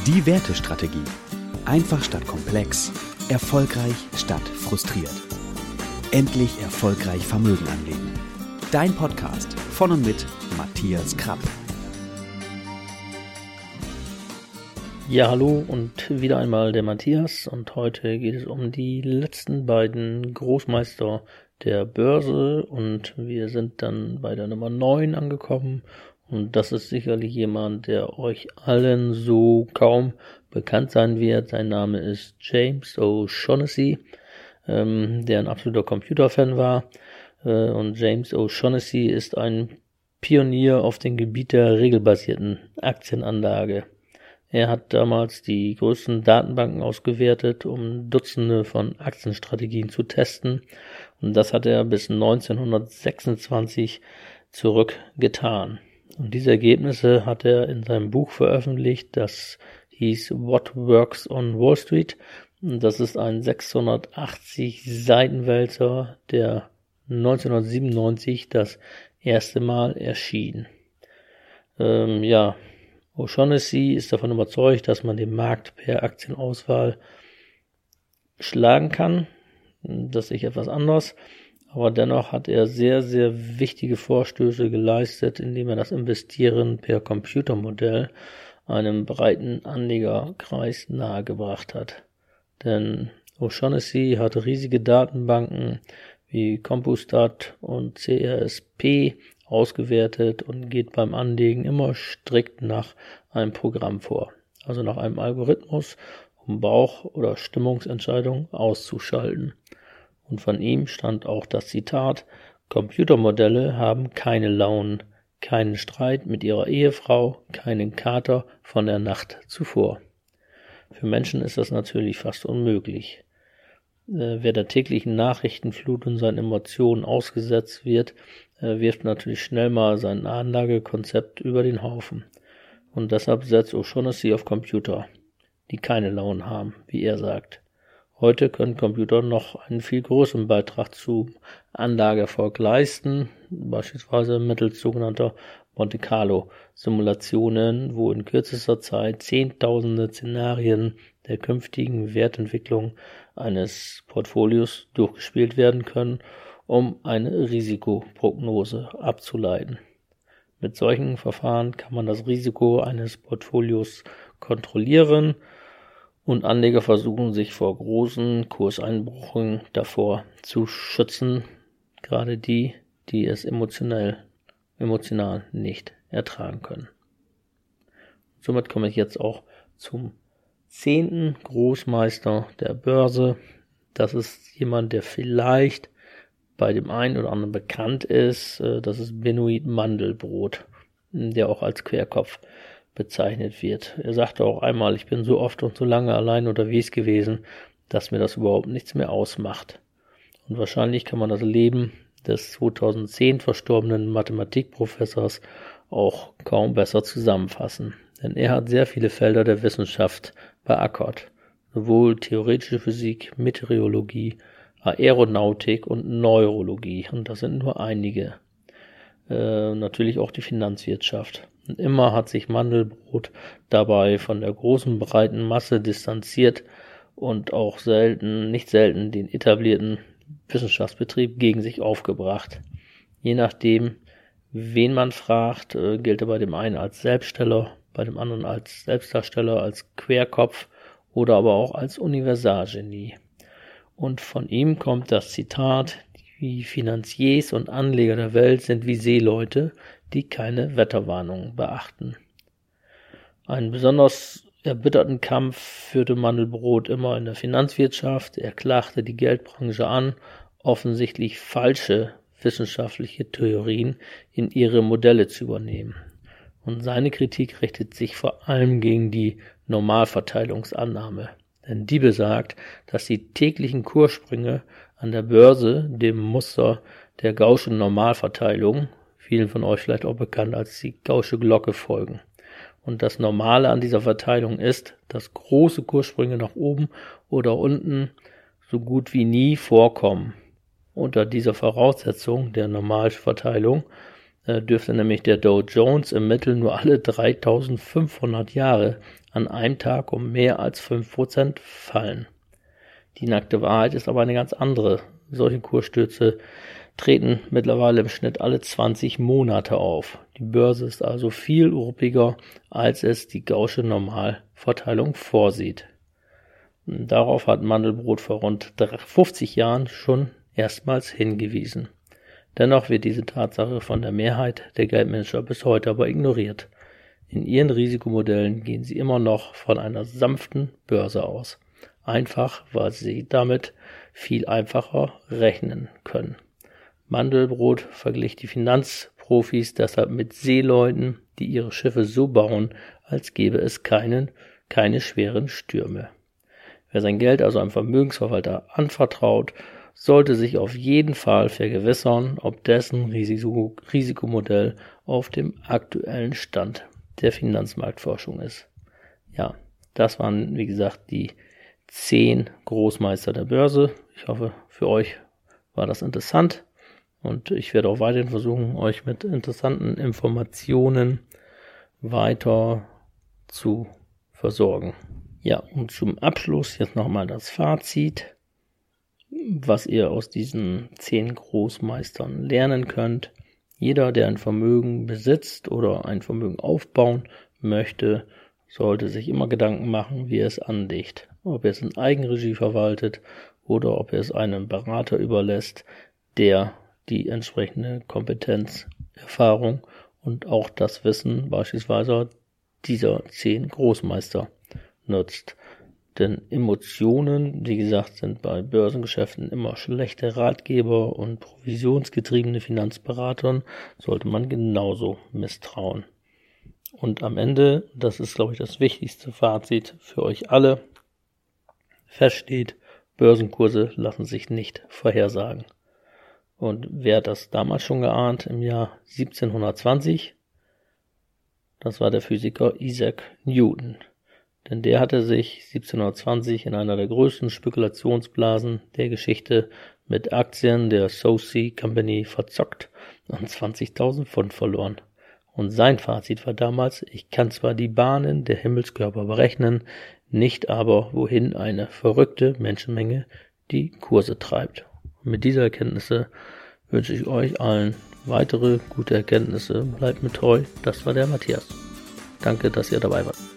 Die Wertestrategie. Einfach statt komplex, erfolgreich statt frustriert. Endlich erfolgreich Vermögen anlegen. Dein Podcast von und mit Matthias Krapp. Ja, hallo und wieder einmal der Matthias und heute geht es um die letzten beiden Großmeister der Börse und wir sind dann bei der Nummer 9 angekommen und das ist sicherlich jemand, der euch allen so kaum bekannt sein wird. Sein Name ist James O'Shaughnessy, der ein absoluter Computerfan war und James O'Shaughnessy ist ein Pionier auf dem Gebiet der regelbasierten Aktienanlage. Er hat damals die größten Datenbanken ausgewertet, um Dutzende von Aktienstrategien zu testen. Und das hat er bis 1926 zurückgetan. Und diese Ergebnisse hat er in seinem Buch veröffentlicht, das hieß What Works on Wall Street. Und das ist ein 680 Seitenwälzer, der 1997 das erste Mal erschien. O'Shaughnessy ist davon überzeugt, dass man den Markt per Aktienauswahl schlagen kann. Das ist etwas anders, aber dennoch hat er sehr, sehr wichtige Vorstöße geleistet, indem er das Investieren per Computermodell einem breiten Anlegerkreis nahegebracht hat. Denn O'Shaughnessy hat riesige Datenbanken wie Compustat und CRSP ausgewertet und geht beim Anlegen immer strikt nach einem Programm vor, also nach einem Algorithmus, um Bauch- oder Stimmungsentscheidungen auszuschalten. Und von ihm stand auch das Zitat: Computermodelle haben keine Launen, keinen Streit mit ihrer Ehefrau, keinen Kater von der Nacht zuvor. Für Menschen ist das natürlich fast unmöglich. Wer der täglichen Nachrichtenflut und seinen Emotionen ausgesetzt wird, wirft natürlich schnell mal sein Anlagekonzept über den Haufen. Und deshalb setzt O'Shaughnessy auf Computer, die keine Launen haben, wie er sagt. Heute können Computer noch einen viel größeren Beitrag zum Anlageerfolg leisten, beispielsweise mittels sogenannter Monte Carlo Simulationen, wo in kürzester Zeit Zehntausende Szenarien der künftigen Wertentwicklung eines Portfolios durchgespielt werden können, um eine Risikoprognose abzuleiten. Mit solchen Verfahren kann man das Risiko eines Portfolios kontrollieren und Anleger versuchen, sich vor großen Kurseinbrüchen davor zu schützen, gerade die es emotional nicht ertragen können. Somit komme ich jetzt auch zum 10. Großmeister der Börse. Das ist jemand, der vielleicht bei dem einen oder anderen bekannt ist. Das ist Benoit Mandelbrot, der auch als Querkopf bezeichnet wird. Er sagte auch einmal: Ich bin so oft und so lange allein unterwegs gewesen, dass mir das überhaupt nichts mehr ausmacht. Und wahrscheinlich kann man das Leben des 2010 verstorbenen Mathematikprofessors auch kaum besser zusammenfassen. Denn er hat sehr viele Felder der Wissenschaft beackert. Sowohl theoretische Physik, Meteorologie, Aeronautik und Neurologie. Und das sind nur einige. Natürlich auch die Finanzwirtschaft. Und immer hat sich Mandelbrot dabei von der großen, breiten Masse distanziert und auch nicht selten den etablierten Wissenschaftsbetrieb gegen sich aufgebracht. Je nachdem, wen man fragt, gilt er bei dem einen als Selbststeller, bei dem anderen als Selbstdarsteller, als Querkopf oder aber auch als Universalgenie. Und von ihm kommt das Zitat: Die Finanziers und Anleger der Welt sind wie Seeleute, die keine Wetterwarnungen beachten. Einen besonders erbitterten Kampf führte Mandelbrot immer in der Finanzwirtschaft. Er klagte die Geldbranche an, offensichtlich falsche wissenschaftliche Theorien in ihre Modelle zu übernehmen. Und seine Kritik richtet sich vor allem gegen die Normalverteilungsannahme. Denn die besagt, dass die täglichen Kurssprünge an der Börse dem Muster der Gaußschen Normalverteilung, vielen von euch vielleicht auch bekannt als die Gaußsche Glocke, folgen. Und das Normale an dieser Verteilung ist, dass große Kurssprünge nach oben oder unten so gut wie nie vorkommen. Unter dieser Voraussetzung der Normalverteilung dürfte nämlich der Dow Jones im Mittel nur alle 3500 Jahre an einem Tag um mehr als 5% fallen. Die nackte Wahrheit ist aber eine ganz andere. Solche Kursstürze treten mittlerweile im Schnitt alle 20 Monate auf. Die Börse ist also viel ruppiger, als es die gaußsche Normalverteilung vorsieht. Darauf hat Mandelbrot vor rund 50 Jahren schon erstmals hingewiesen. Dennoch wird diese Tatsache von der Mehrheit der Geldmanager bis heute aber ignoriert. In ihren Risikomodellen gehen sie immer noch von einer sanften Börse aus. Einfach, weil sie damit viel einfacher rechnen können. Mandelbrot verglich die Finanzprofis deshalb mit Seeleuten, die ihre Schiffe so bauen, als gäbe es keine schweren Stürme. Wer sein Geld also einem Vermögensverwalter anvertraut, sollte sich auf jeden Fall vergewissern, ob dessen Risikomodell auf dem aktuellen Stand der Finanzmarktforschung ist. Ja, das waren, wie gesagt, die 10 Großmeister der Börse. Ich hoffe, für euch war das interessant und ich werde auch weiterhin versuchen, euch mit interessanten Informationen weiter zu versorgen. Ja, und zum Abschluss jetzt nochmal das Fazit, was ihr aus diesen 10 Großmeistern lernen könnt. Jeder, der ein Vermögen besitzt oder ein Vermögen aufbauen möchte, sollte sich immer Gedanken machen, wie er es anlegt. Ob er es in Eigenregie verwaltet oder ob er es einem Berater überlässt, der die entsprechende Kompetenz, Erfahrung und auch das Wissen beispielsweise dieser 10 Großmeister nutzt. Denn Emotionen, wie gesagt, sind bei Börsengeschäften immer schlechte Ratgeber und provisionsgetriebene Finanzberatern sollte man genauso misstrauen. Und am Ende, das ist, glaube ich, das wichtigste Fazit für euch alle, feststeht, Börsenkurse lassen sich nicht vorhersagen. Und wer hat das damals schon geahnt, im Jahr 1720? Das war der Physiker Isaac Newton. Denn der hatte sich 1720 in einer der größten Spekulationsblasen der Geschichte mit Aktien der Southsea Company verzockt und 20.000 Pfund verloren. Und sein Fazit war damals, ich kann zwar die Bahnen der Himmelskörper berechnen, nicht aber, wohin eine verrückte Menschenmenge die Kurse treibt. Und mit dieser Erkenntnisse wünsche ich euch allen weitere gute Erkenntnisse. Bleibt mir treu. Das war der Matthias. Danke, dass ihr dabei wart.